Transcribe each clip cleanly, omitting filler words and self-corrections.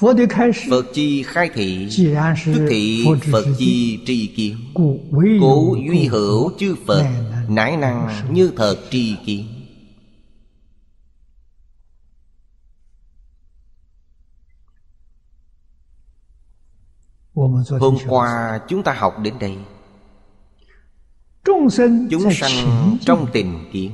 Phật chi khai thị, tức thị Phật chi tri kiến. Cố duy hữu chư Phật, nãi năng như thật tri kiến. Hôm qua chúng ta học đến đây. Chúng sanh trong tình kiến,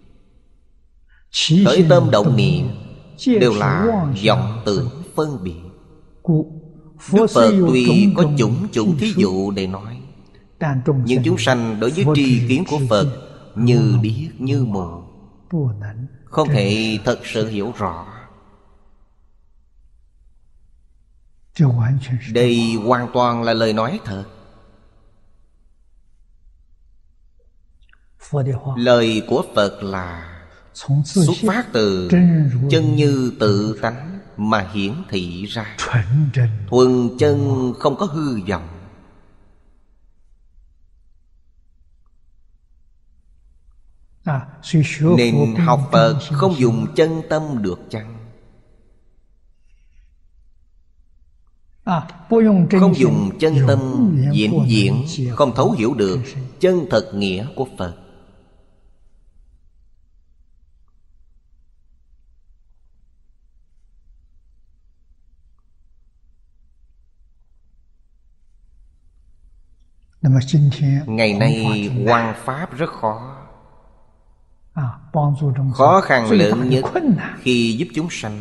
khởi tâm động niệm đều là vọng tưởng phân biệt. Đức Phật tuy có chủng chủng thí dụ để nói, nhưng chúng sanh đối với tri kiến của Phật như điếc như mù, không thể thật sự hiểu rõ. Đây hoàn toàn là lời nói thật. Lời của Phật là xuất phát từ chân như tự tánh mà hiển thị ra, thuần chân không có hư vọng. Nên học Phật không dùng chân tâm được chăng? Không dùng chân tâm diễn diễn, không thấu hiểu được chân thật nghĩa của Phật. Ngày nay hoằng pháp rất khó. Khó khăn lớn nhất khi giúp chúng sanh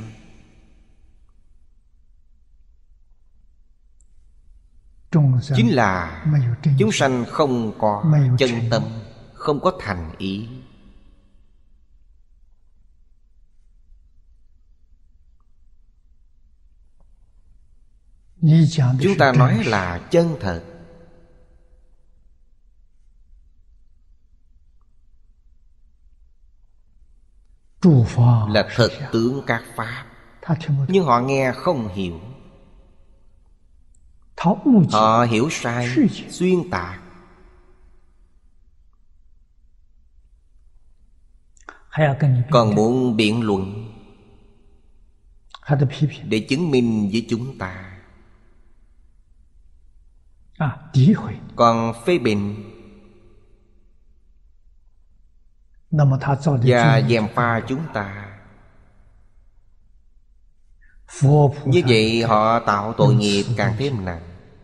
chính là chúng sanh không có chân tâm, không có thành ý. Chúng ta nói là chân thật, là thật tướng các pháp, nhưng họ nghe không hiểu. Họ hiểu sai, xuyên tạc. Còn muốn biện luận để chứng minh với chúng ta. Còn phê bình và gièm pha chúng ta. Như vậy họ tạo tội nghiệp càng thêm nặng.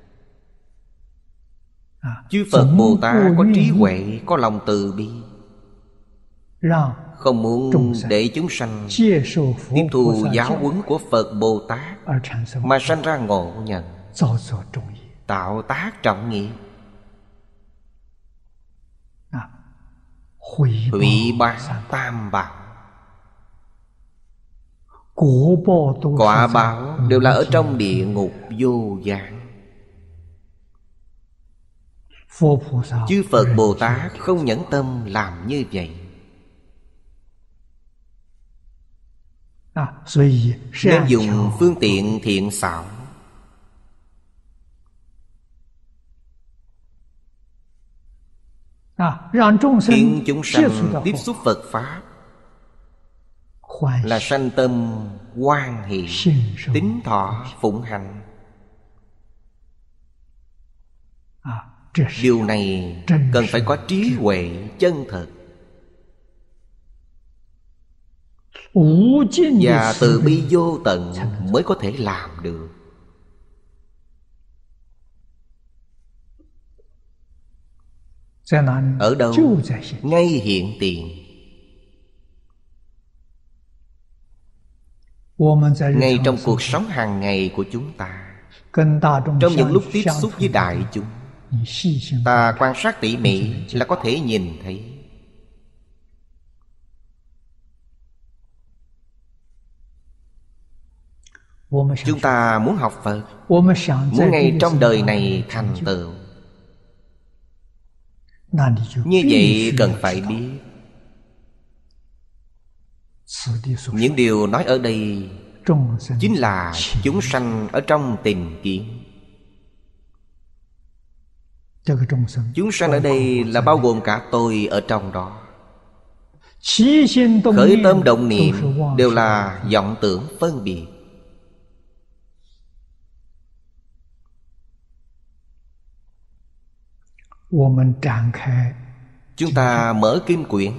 Chư Phật Bồ Tát có trí huệ, có lòng từ bi, không muốn để chúng sanh tiếp thu giáo huấn của Phật Bồ Tát mà sanh ra ngộ nhận, tạo tác trọng nghiệp, hủy bát tam bảo. Quả báo đều là ở trong địa ngục vô gián. Chư Phật Bồ Tát không nhẫn tâm làm như vậy, nên dùng phương tiện thiện xảo. Khiến chúng sanh tiếp xúc Phật Pháp là sanh tâm hoan hỷ, tín thọ phụng hành. Điều này cần phải có trí huệ chân thật và từ bi vô tận mới có thể làm được. Ở đâu? Ngay hiện tiền. Ngay trong cuộc sống hàng ngày của chúng ta, trong những lúc tiếp xúc với đại chúng, ta quan sát tỉ mỉ là có thể nhìn thấy. Chúng ta muốn học Phật, muốn ngay trong đời này thành tựu, như vậy cần phải biết những điều nói ở đây chính là chúng sanh ở trong tình kiến. Chúng sanh ở đây là bao gồm cả tôi ở trong đó. Khởi tâm động niệm đều là vọng tưởng phân biệt. Chúng ta mở kinh quyển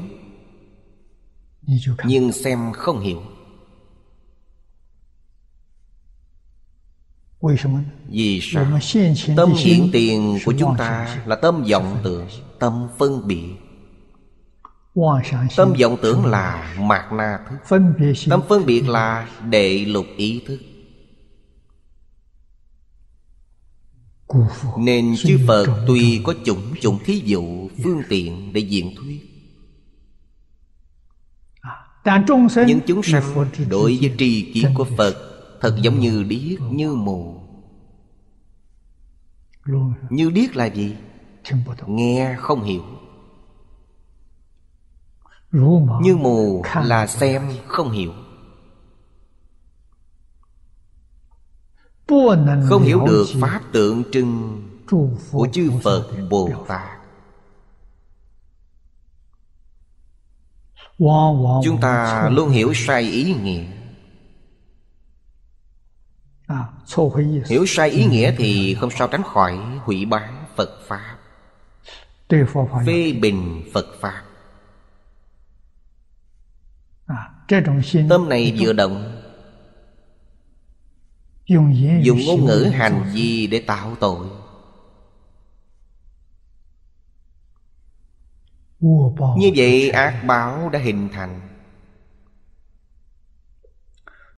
nhưng xem không hiểu. Vì sao? Tâm hiện tiền của chúng ta là tâm vọng tưởng, tâm phân biệt. Tâm vọng tưởng là mạt na thức, tâm phân biệt là đệ lục ý thức. Nên chư Phật tuy có chủng chủng thí dụ phương tiện để diễn thuyết, nhưng chúng sanh đối với tri kiến của Phật thật giống như điếc như mù. Như điếc là gì? Nghe không hiểu. Như mù là xem không hiểu. Không hiểu được pháp tượng trưng của chư Phật Bồ Tát. Chúng ta luôn hiểu sai ý nghĩa. Hiểu sai ý nghĩa thì không sao tránh khỏi hủy báng Phật Pháp, phê bình Phật Pháp. Tâm này vừa động, dùng ngôn ngữ hành vi để tạo tội. Như vậy ác báo đã hình thành.